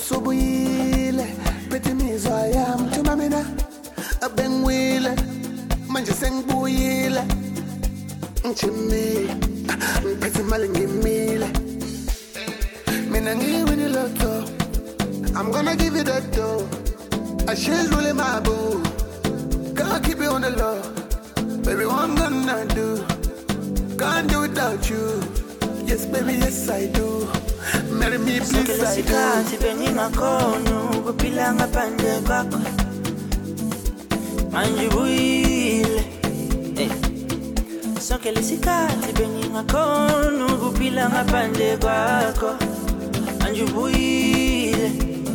Usubuyile phethe imizwa yami thuma mina abengiwile manje sengibuyile ngijimile ngiphethe imali ngimile mina ngiwini lotto I'm gonna give you that dough I should really my boo gotta keep it on the low baby what I'm gonna do can't do without you yes baby yes I do marry me please I do Bengi makono kupila ngapande kwako manje buile sonke lesikhathi bengi makono kupila ngapande kwako manje buile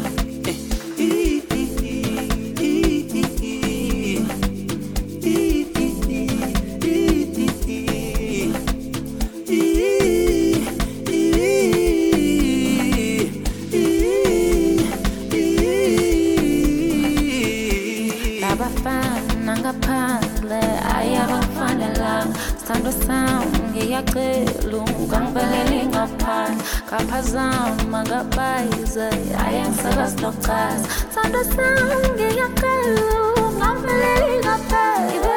Stando sound ngiyacela ungangibeleli ngaphandle kaphazama ngabayize ayengisakazi nokuchaza Stando sound ngiyacela ungangibeleli ngaphandle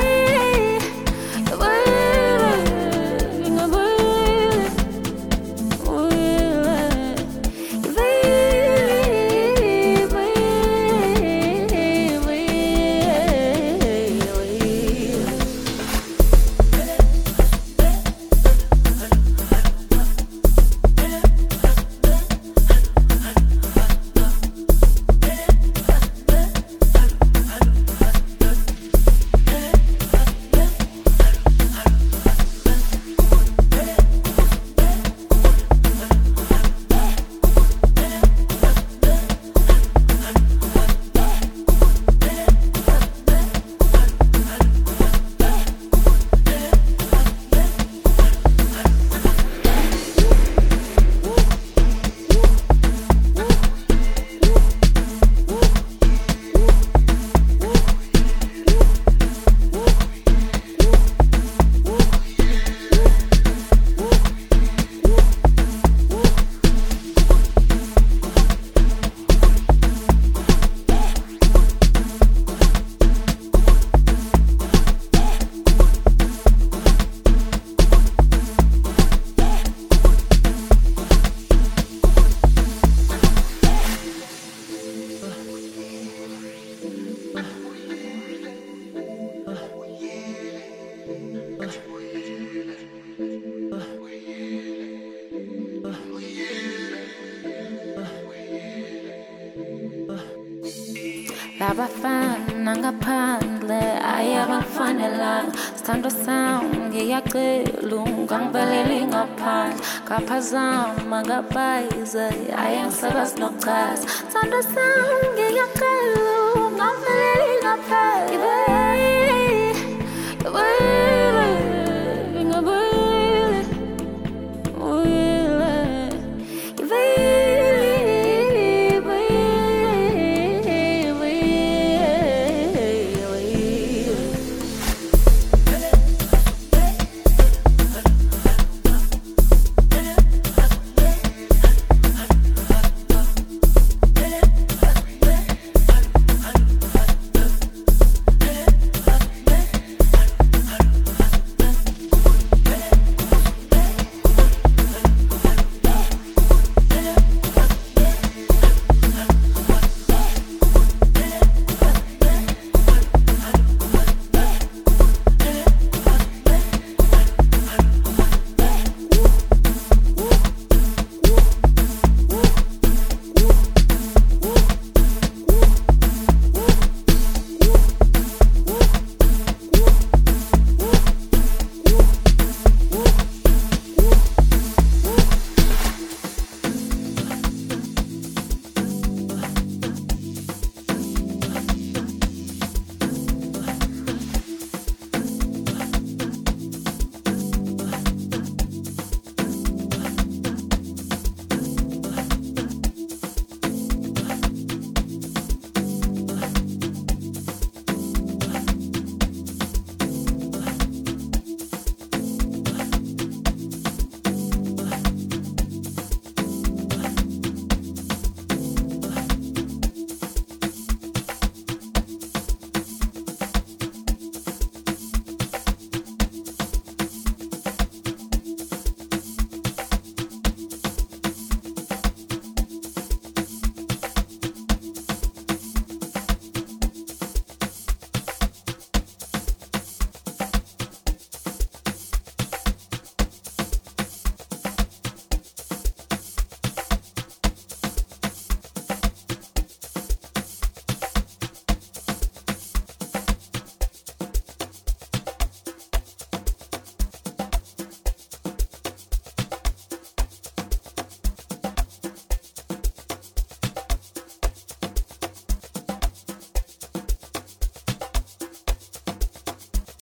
Labafana ngaphandle ayabafanelanga Stando sound ngiyacela ungangibeleli ngaphandle kaphazama ngabayize ayengisakazi nokuchaza Stando sound ngiyacela ungangibeleli ngaphandle